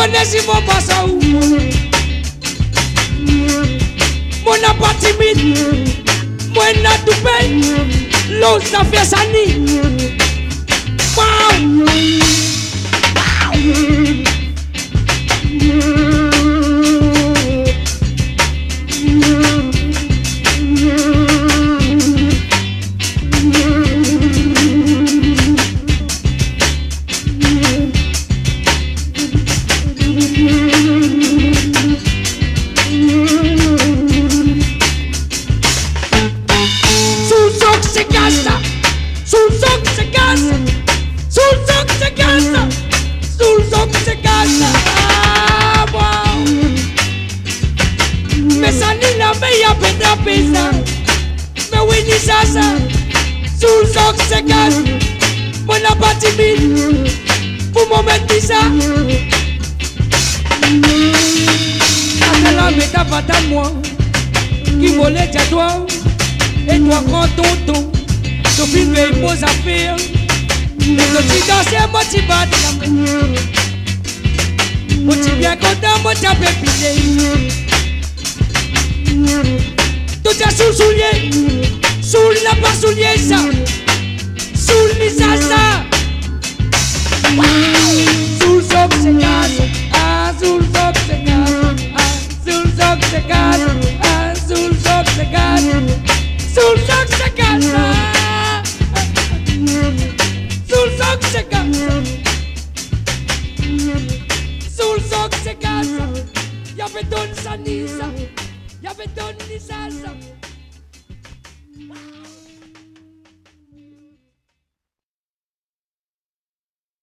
connais mon passant où mon n'a pas timide, moi n'a tout paye, l'autre n'a fait sa ni. Wow. Mais oui, ni ça, sous le soc, c'est casse. Mon n'a pas timide, pour mon mettre ça. Attends, mais t'as pas ta moi, qui volait à toi, et toi, grand tonton, ton film est beaux affaires. Mais quand tu danses, moi, tu bats de l'amour. Moi, tu bien content, moi, tu as pépité. Tout est sous le soulier, sous la pas soulier ça, sous le visage ça. Sous le soc c'est casse, ah sous le soc c'est casse, ah sous le soc c'est casse, ah sous le soc c'est casse, sous le soc c'est casse, sous le soc c'est casse, sous le soc c'est casse. Y'a béton ça ni ça. Y'avait donné ça.